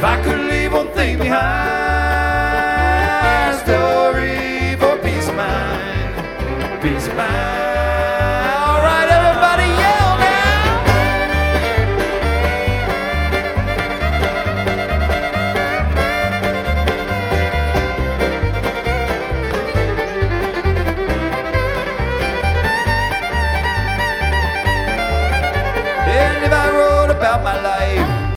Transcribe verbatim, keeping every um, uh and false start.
I could leave one thing behind, story for peace of mind, peace of mind.